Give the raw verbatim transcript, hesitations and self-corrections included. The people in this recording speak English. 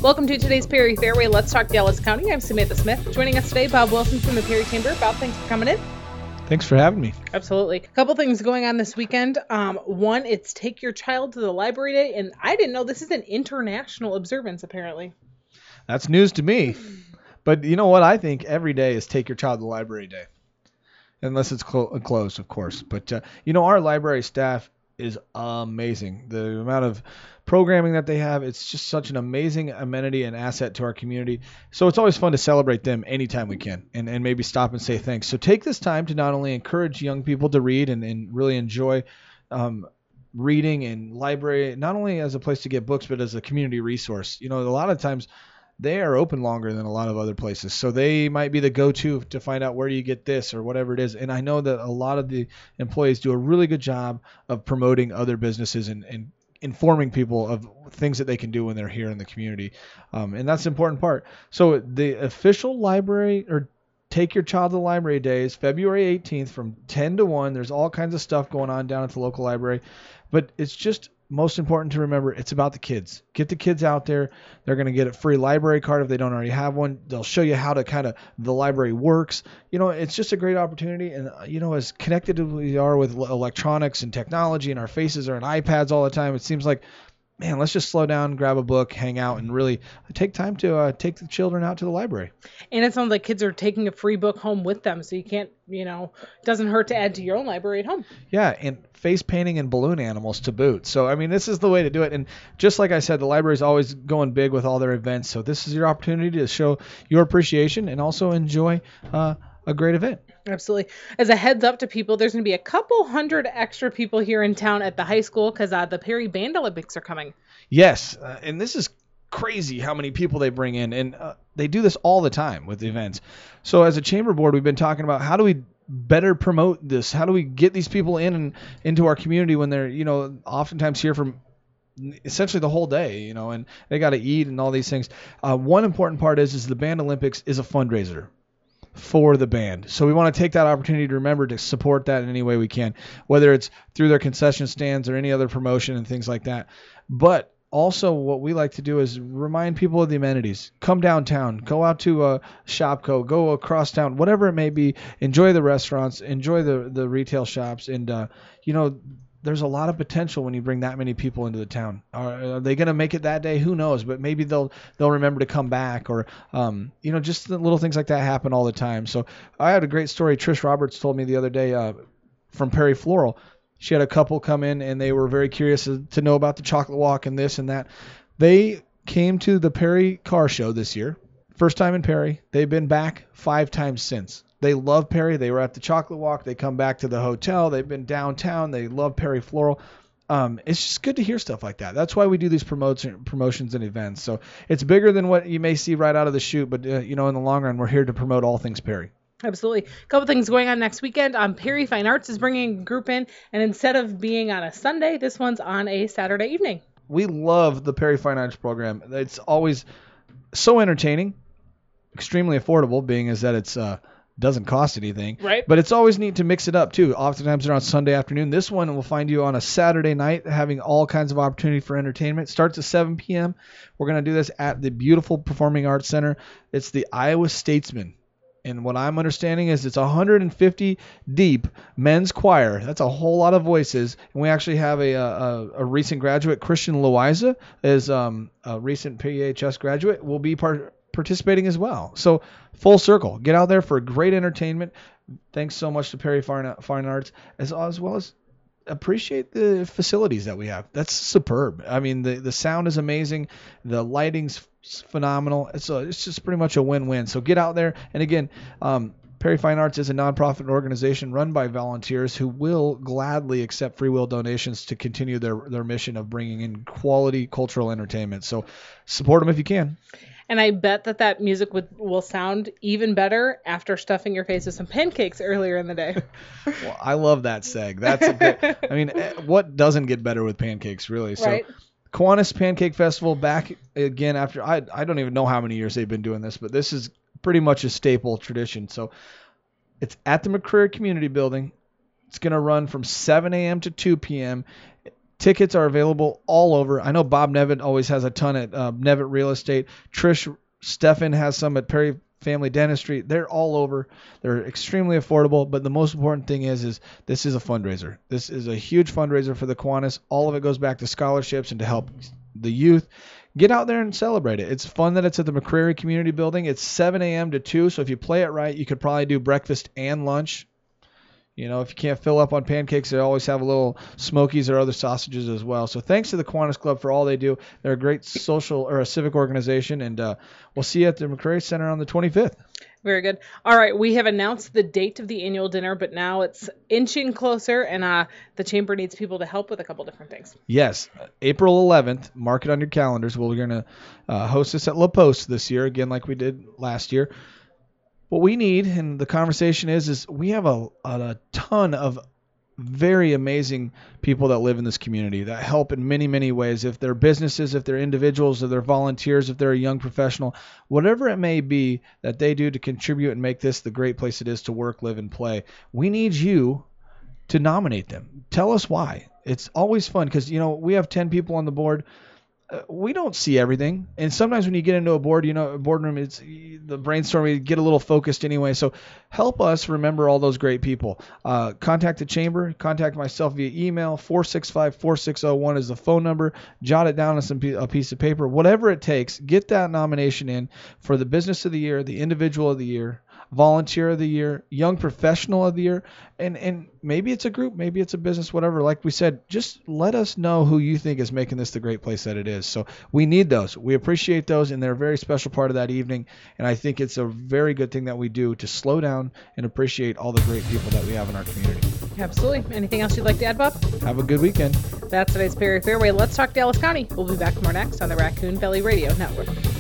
Welcome to today's Perry Fairway Let's Talk Dallas County. I'm Samantha Smith. Joining us today, Bob Wilson from the Perry Chamber. Bob, thanks for coming in. Thanks for having me. Absolutely. A couple things going on this weekend. Um, one, it's Take Your Child to the Library Day, and I didn't know this is an international observance, apparently. That's news to me. But you know what? I think every day is Take Your Child to the Library Day. Unless it's clo- closed, of course. But, uh, you know, our library staff is amazing. The amount of programming that they have, it's just such an amazing amenity and asset to our community. So it's always fun to celebrate them anytime we can and, and maybe stop and say thanks. So take this time to not only encourage young people to read and, and really enjoy um, reading and library, not only as a place to get books, but as a community resource. You know, a lot of times they are open longer than a lot of other places. So they might be the go-to to find out where you get this or whatever it is. And I know that a lot of the employees do a really good job of promoting other businesses and, and informing people of things that they can do when they're here in the community. Um, and that's the important part. So the official library or Take Your Child to the Library Day is February eighteenth from ten to one. There's all kinds of stuff going on down at the local library. But it's just most important to remember, it's about the kids. Get the kids out there. They're going to get a free library card if they don't already have one. They'll show you how to kind of the library works. You know, it's just a great opportunity. And, you know, as connected as we are with electronics and technology and our faces are in iPads all the time, it seems like, man, let's just slow down, grab a book, hang out, and really take time to uh, take the children out to the library. And it sounds like kids are taking a free book home with them, so you can't, you know, it doesn't hurt to add to your own library at home. Yeah, and face painting and balloon animals to boot. So, I mean, this is the way to do it. And just like I said, the library is always going big with all their events. So this is your opportunity to show your appreciation and also enjoy uh, a great event. Absolutely. As a heads up to people, there's going to be a couple hundred extra people here in town at the high school because uh, the Perry Band Olympics are coming. Yes, uh, and this is crazy how many people they bring in, and uh, they do this all the time with the events. So as a chamber board, we've been talking about how do we better promote this? How do we get these people in and into our community when they're, you know, oftentimes here from essentially the whole day, you know, and they got to eat and all these things. Uh, one important part is, is the Band Olympics is a fundraiser for the band. So we want to take that opportunity to remember to support that in any way we can, whether it's through their concession stands or any other promotion and things like that. But also what we like to do is remind people of the amenities. Come downtown, go out to uh, Shopko, go across town, whatever it may be. Enjoy the restaurants, enjoy the, the retail shops. And, uh, you know, there's a lot of potential when you bring that many people into the town. Are, are they going to make it that day? Who knows? But maybe they'll they'll remember to come back, or um, you know, just the little things like that happen all the time. So I had a great story. Trish Roberts told me the other day uh, from Perry Floral. She had a couple come in and they were very curious to know about the chocolate walk and this and that. They came to the Perry Car Show this year. First time in Perry. They've been back five times since. They love Perry. They were at the chocolate walk. They come back to the hotel. They've been downtown. They love Perry Floral. Um, it's just good to hear stuff like that. That's why we do these promotion, promotions and events. So it's bigger than what you may see right out of the chute. But, uh, you know, in the long run, we're here to promote all things Perry. Absolutely. A couple things going on next weekend. Um, Perry Fine Arts is bringing a group in. And instead of being on a Sunday, this one's on a Saturday evening. We love the Perry Fine Arts program. It's always so entertaining, extremely affordable, being as that it's uh, doesn't cost anything. Right. But it's always neat to mix it up, too. Oftentimes they're on Sunday afternoon. This one will find you on a Saturday night having all kinds of opportunity for entertainment. Starts at seven p.m. We're going to do this at the beautiful Performing Arts Center. It's the Iowa Statesman. And what I'm understanding is it's one hundred fifty deep men's choir. That's a whole lot of voices. And we actually have a a, a recent graduate, Christian Loiza, is um, a recent P H S graduate, will be part, participating as well. So full circle. Get out there for great entertainment. Thanks so much to Perry Fine, Fine Arts, as, as well as appreciate the facilities that we have. That's superb. I mean, the, the sound is amazing. The lighting's phenomenal. It's a, it's just pretty much a win-win. So get out there. And again, um, Perry Fine Arts is a nonprofit organization run by volunteers who will gladly accept free will donations to continue their, their mission of bringing in quality cultural entertainment. So support them if you can. And I bet that that music would, will sound even better after stuffing your face with some pancakes earlier in the day. Well, I love that seg. That's a good, I mean, what doesn't get better with pancakes, really? So right. Kiwanis Pancake Festival back again after, I I don't even know how many years they've been doing this, but this is pretty much a staple tradition. So it's at the McCreary Community Building. It's going to run from seven a.m. to two p.m. Tickets are available all over. I know Bob Nevitt always has a ton at uh, Nevitt Real Estate. Trish Stefan has some at Perry Family Dentistry. They're all over. They're extremely affordable, but the most important thing is is this is a fundraiser. This is a huge fundraiser for the Kiwanis. All of it goes back to scholarships and to help the youth. Get out there and celebrate it. It's fun that it's at the McCrary Community Building. It's seven a.m. to two, so if you play it right, you could probably do breakfast and lunch. You know, if you can't fill up on pancakes, they always have a little Smokies or other sausages as well. So thanks to the Kiwanis Club for all they do. They're a great social or a civic organization, and uh, we'll see you at the McCrary Center on the twenty-fifth. Very good. All right, we have announced the date of the annual dinner, but now it's inching closer, and uh, the chamber needs people to help with a couple different things. Yes, April eleventh. Mark it on your calendars. We're going to uh, host this at La Poste this year, again like we did last year. What we need, and the conversation is, is we have a, a ton of very amazing people that live in this community that help in many, many ways. If they're businesses, if they're individuals, if they're volunteers, if they're a young professional, whatever it may be that they do to contribute and make this the great place it is to work, live, and play, we need you to nominate them. Tell us why. It's always fun because, you know, we have ten people on the board. Uh, we don't see everything. And sometimes when you get into a board, you know, a boardroom, it's the brainstorm, you get a little focused anyway. So help us remember all those great people. Uh, contact the chamber, contact myself via email. four six five, four six zero one is the phone number. Jot it down on some a piece of paper. Whatever it takes, get that nomination in for the business of the year, the individual of the year, volunteer of the year, young professional of the year, and and maybe it's a group, maybe it's a business, whatever. Like we said, just let us know who you think is making this the great place that it is. So we need those. We appreciate those, and they're a very special part of that evening. And I think it's a very good thing that we do to slow down and appreciate all the great people that we have in our community. Absolutely. Anything else you'd like to add, Bob? Have a good weekend. That's today's Perry Fairway. Let's talk Dallas County. We'll be back more next on the Raccoon Valley Radio Network.